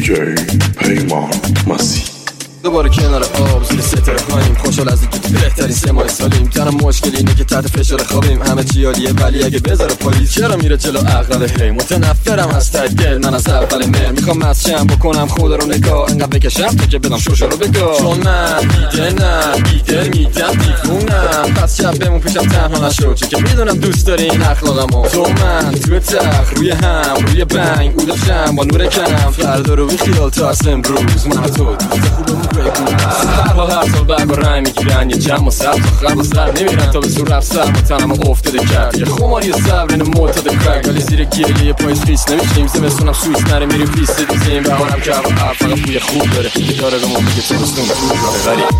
پیمان مسی دوباره کنار آب زیر ستاره خواهیم خوشحال از اینکه تو بهترین 3 ماه سالیم. تنها مشکل اینه که تحت فشار خوابیم، همه چی عالیه ولی اگه بذاره پلیس چرا میره جلو عقل. هی متنفرم از ته دل، من از اول مهر میخوام مسشم بکنم خدا رو نگاه، انقدر بکشم تا که بدم شوشو رو بگاه. چون من دیده میدم دیوونم، پس شب بمون پیشم تنها نشو، چون که میدونم دوست داری این اخلاقمو. تو من تو تخت روی هم روی بنگ او داشتم با نور کم، فردا رو بی خیال تا از امروز من تو خوبمون هر سال برگ و رنگ میگیرن، یه جمع و سب تا خرب و سر نمیرن تا به سور رفت سر و تنم افتاده کرد. یه خماری صبر این معتاد کرگ، ولی زیر گیلی یه پایز خیس نمیشیم. زمستونم سویس نره میریم پیست دیزیم، بهارم که هوا هر فقط بوی خوب داره که داره به ما میگه تابستون تو راه ولی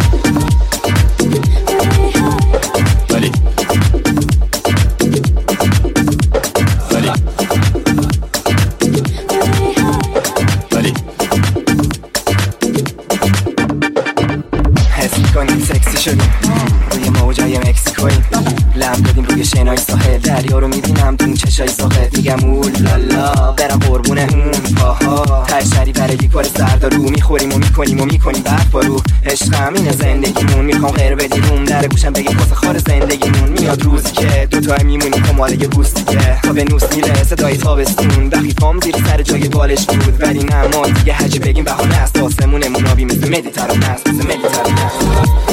روی موجای مکسیکویم لم دادیم روی شنای ساحل، دریا رو میبینم دون چشای ساخت، میگم اولالا برم قربون اون پاها، تشری برای یک بار سردارو میخوریم و میکنیم برف بارو. عشقم اینه زندگیمون، میخوام غیر بدیمون در گوشم بگی کاسه خار زندگیمون. میاد روزی که دوتا میمونیم کماله بوس دیگه، تا به نوس میره صدای تابستون، وقتی پام زیر سر جای بالش بود ولی نه ما دیگه هرچی بگیم بهانه است. آسمونمون آبی مثل مدیترانه است، مثل مدیترانه است.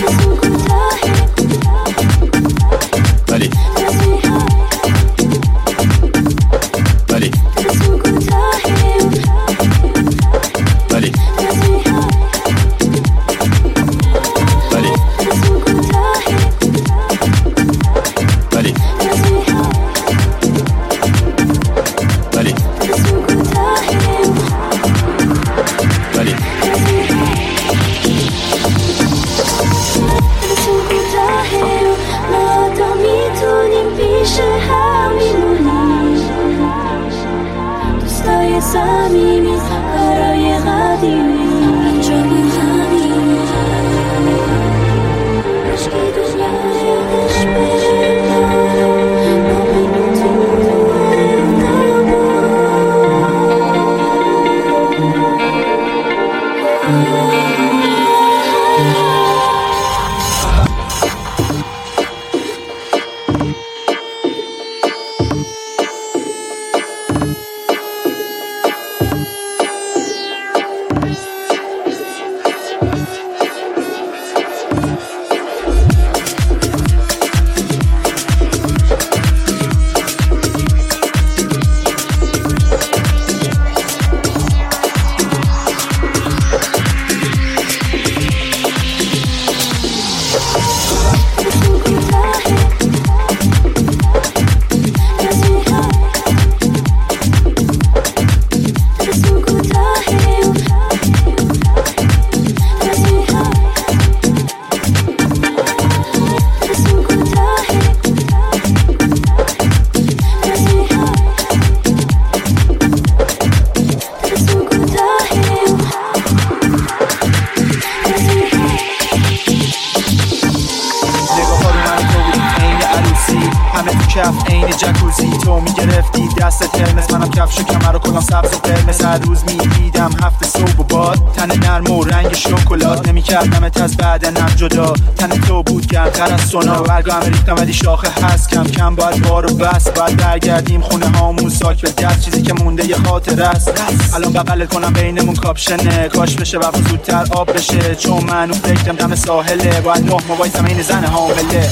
عین جکوزی تو میگرفتی دست ترمز، منم کفش و کمر و کلام سبز و قرمز. هر روز میدیدم هفته صبح و باد، تن نرم و رنگ شکلات، نمیکردمت از بدنم جدا. تن تو بود گرم‌تر از سونا، برگام ریختم ولی شاخه هست، کم کم باید بارو بس. باید برگردیم خونه هامون ساک به دست، چیزی که مونده یه خاطره است. الان بغل کنم بینمون کاپشنه، کاش بشه وقت زودتر آب بشه، چون من اون فکرم دم ساحله. باید 9 ماه وایسم این زن حامله.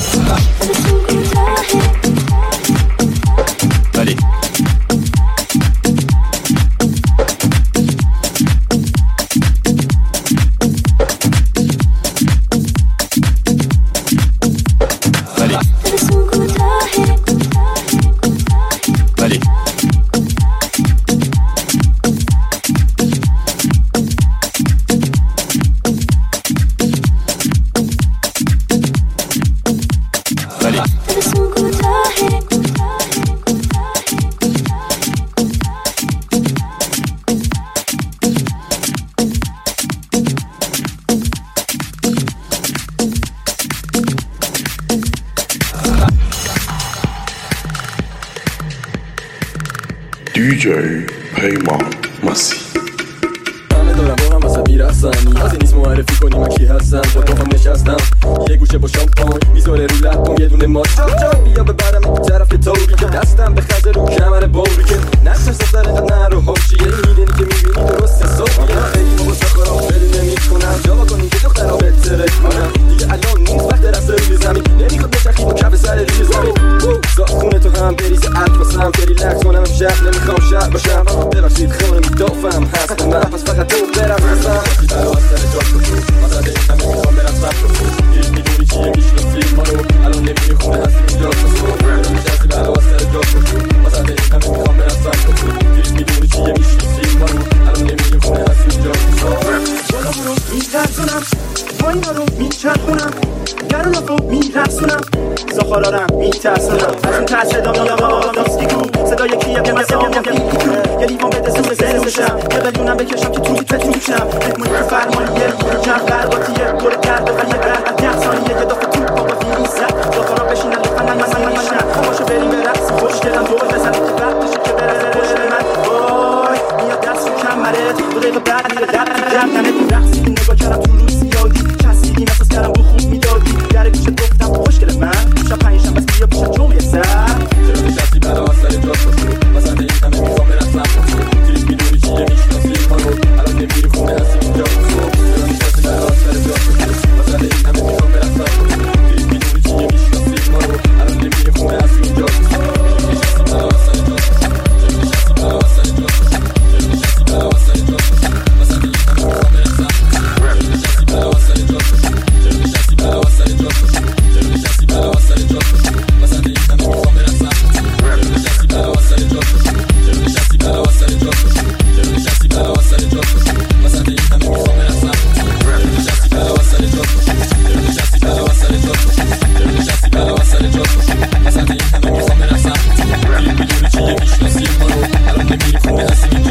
ولی DJ پیمان مسی. میرقصم نیازی نیست معرفی کنی من کی هستم با تو هم نشستم یه گوشه با شامپان میذاره رو لبم یه دونه ماچ بیا ببرم تو طرف تاوری که دستم به خزه رو کمر باوری که نقشش سر قد نرو حاشیه میدونی که میبینی درست حسابیه خیلی بابا ساخرام خیلی نمیکنم جواب کنی که دخترها بهتره کنم دیگه الان نیست وقت رسته روی زمین نمیخواد بچرخی با کف سر روی زمین خونه تو هم بریز عطفاسم که ریلکس کنم امشب نمیخوام شب باشم ببخشید خونه میدافم هست من پس فقط تو برم هستم برای سر جا کنی مزده همه میخوام برم سب کنی گیش میدونی چیه میشناسی ما رو الان نمیدونی خونه هستی اینجا میشناسی برای سر جا کنی مزده همه میخوام برم سب کنی گیش میدونی چیه میشناسی ما رو الان نمیدونی خونه هستی اینجا بالا رو میترسونم پایین رو میچرخونم گرون رو میرسونم زخارارم میترسونم از اون ترس صدا میام داستیگو صدا یکیه که مثل یه لیوان بده سوزه زنوشم یه قلیونم بکشم که توی توشم مهمونی که فرمانیه چند قرباتیه گل کرده و یه قرد 10 ثانیه یه دفعه تو بابا دیزه زخارا بشینن لطفا نمیشنم باشو بریم به رقص خوشگلم دور بزنه که وقتشه که برسه پشت من وای میاد دست رو کمره دو دقیقه بعد میره دمت رقصی نگاه کردم تو روز زیادی چسبیدی احساس کردم بو خوب میدادی در گوشت گفتم خوشگل من شب پنجشنبه بس بیا پیش جمعه سر چرا نشستی برا سر جات باشو واسه این همه میخوام برم سب باشو تریک میدونی چیه میشناسی ما رو الان نمیری خونه هستی اینجا چرا نشستی برا سر جات باشو واسه این همه میخوام برم سب باشو تریک میدونی چیه میشناسی ما رو الان نمیری خونه هستی اینجا نشستی برا سر جات باشو نشستی برا سر جات باشو نشستی برا سر جات باشو واسه این همه میخوام برم سب باشو نشستی برا سر جات باشو نشستی برا سر جات باشو نشستی برا سر جات باشو واسه این همه میخوام برم سب نشستی برا سر جات باشو نشستی برا سر جات باشو نشستی برا سر جات باشو واسه این همه میخوام برم سب نشستی برا سر جات باشو نشستی برا سر جات باشو نشستی برا سر جات باشو واسه این همه میخوام برم سب میدونی چیه میشناسی ما رو الان نمیری خونه هستی اینجا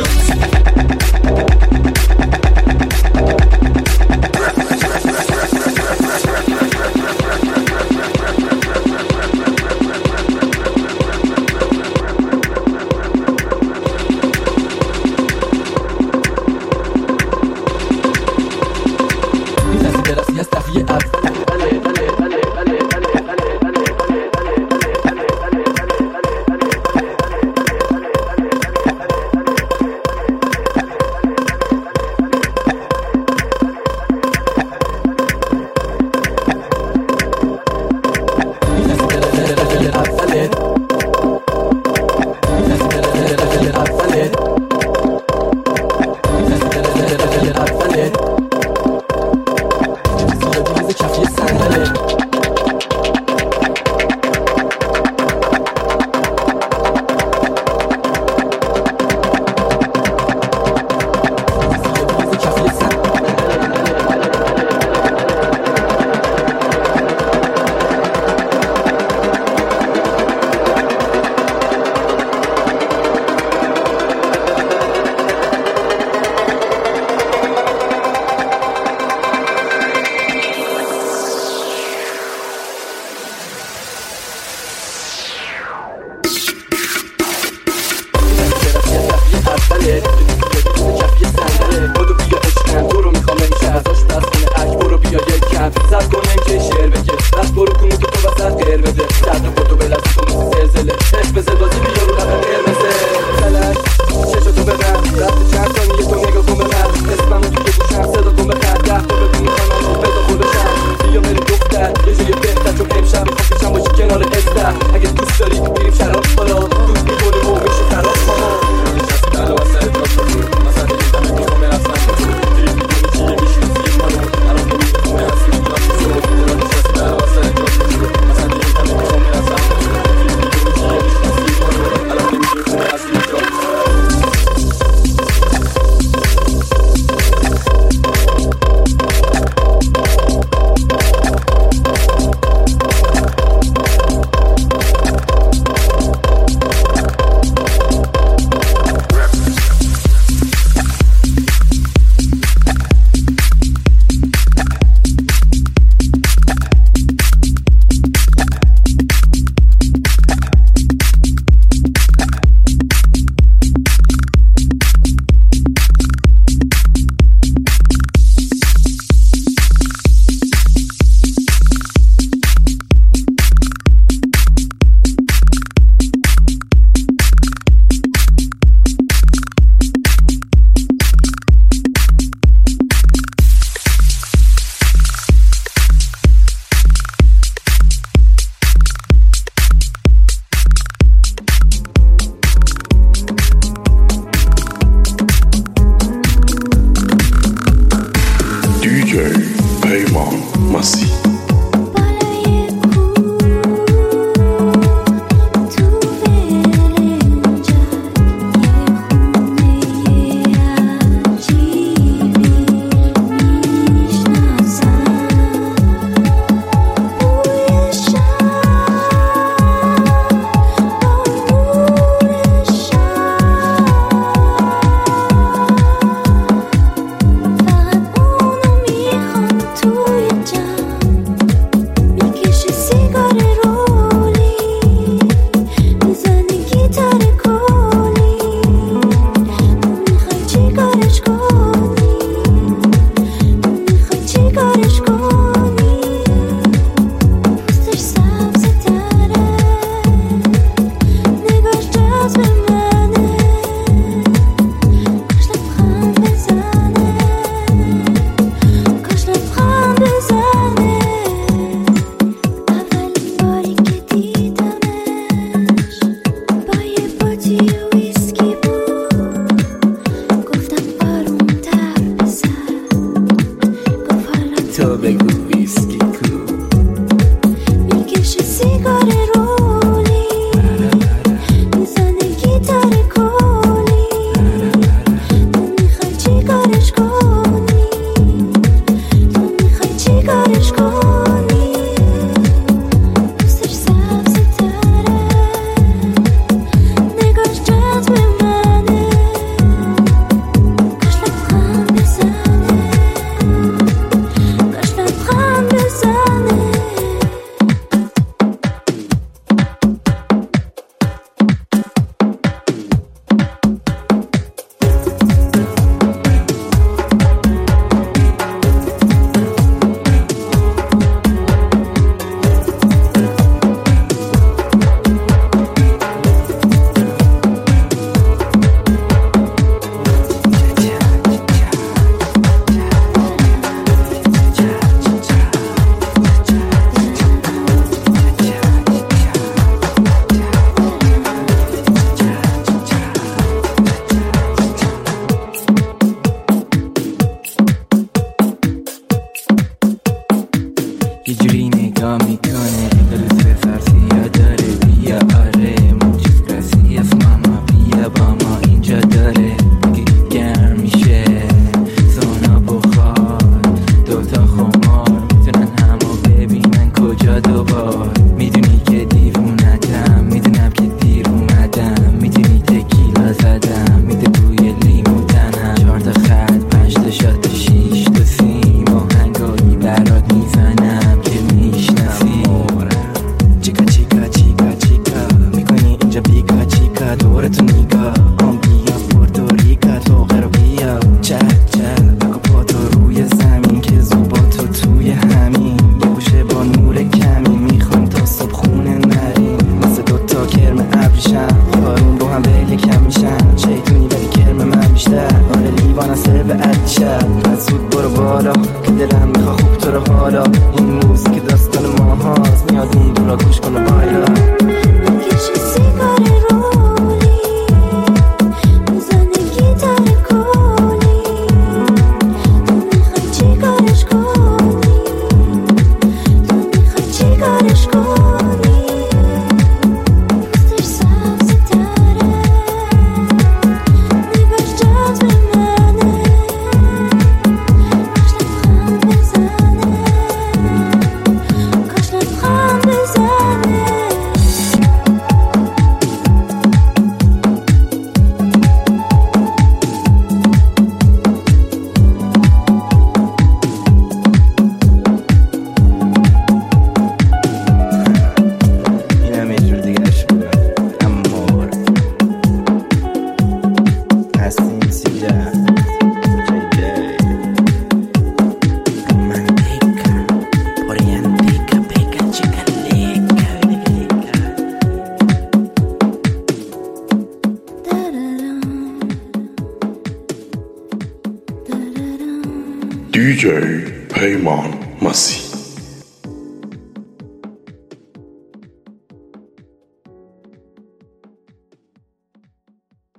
دوباره تو نگاه بیا پورتوریکا تو غربیا چل بگو پا تو روی زمین که زوبا تو توی همین یه گوشه با نور کمی میخوام تا صبح خونه نریم مثل دوتا کرم ابریشم بارون رو هم ویل کم میشن شیطونی ولی کرم من بیشتر آره لیوان از سر به عدشم پس زود برو بالا که دلم میخوا خوب تو رو حالا این موزیک داستان ما هاست میاد اون دورا گوش کنه بایلا بکشی سیگار رولی میزنه گیتار کولی تو میخوای چی کارش کنی تو میخوای چی کارش کنی پوستش سبز تره نگاش جذب منه کاش لبخند بزنه اینم یه جور دیگه عشق بودم امور هستیم سیجا DJ پیمان مسیح